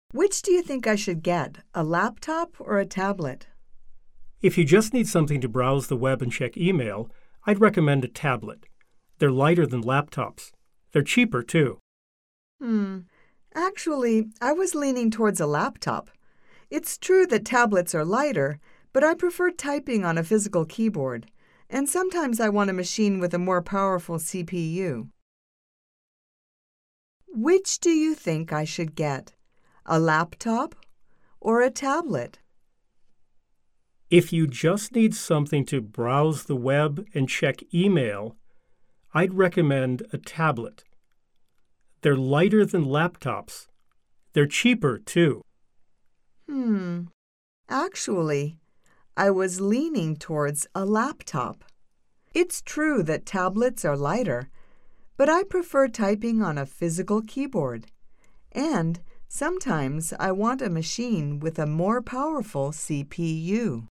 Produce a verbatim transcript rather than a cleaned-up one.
Which do you think I should get, a laptop or a tablet? If you just need something to browse the web and check email, I'd recommend a tablet. They're lighter than laptops. They're cheaper, too. Hmm. Actually, I was leaning towards a laptop. It's true that tablets are lighter, but I prefer typing on a physical keyboard, and sometimes I want a machine with a more powerful C P U. Which do you think I should get, a laptop or a tablet? If you just need something to browse the web and check email, I'd recommend a tablet. They're lighter than laptops. They're cheaper, too. Hmm. Actually, I was leaning towards a laptop. It's true that tablets are lighter, but I prefer typing on a physical keyboard. And sometimes I want a machine with a more powerful C P U.